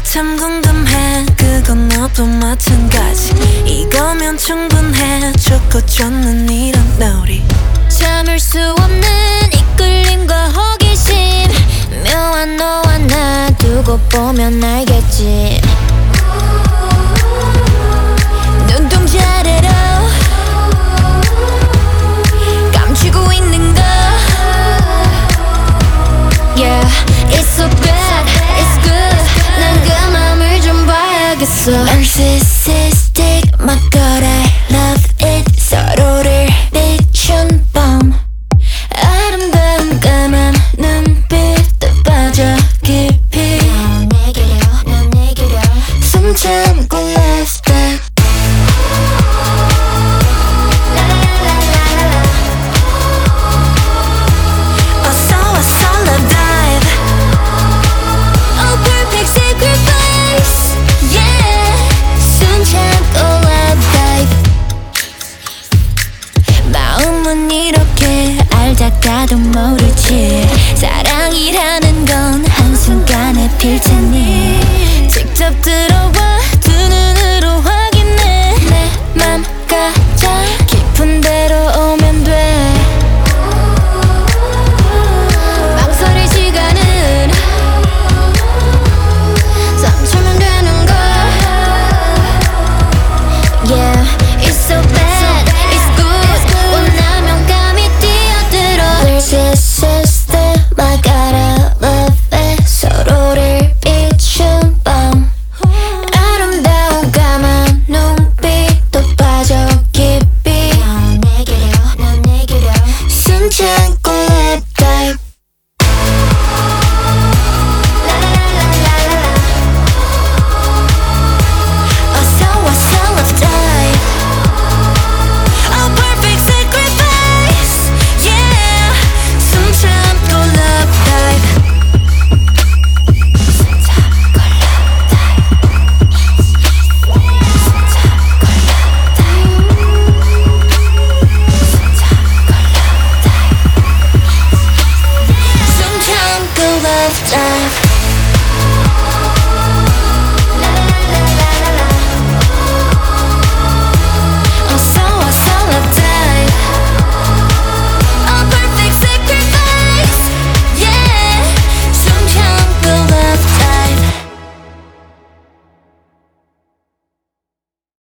참 궁금해. 그건 너도 마찬가지. 이거면 충분해. 좋고 좋는 이런 놀이. 참을 수 없는 이끌림과 호기심. 묘한 너와 나 두고 보면 알겠지. 눈동자래로 감추고 있는 거. Yeah, it's so bad, it's good. 난 그 맘을 좀 봐야겠어. Narcissistic, my god, I love it. 서로를 비춘 밤. 아름다운 까만 눈빛에 빠져 깊이. 넌 내게려 숨 참고 last step. 이렇게 알다가도 모르지. 사랑이라는 건 한순간에 필 테니 직접 들어와.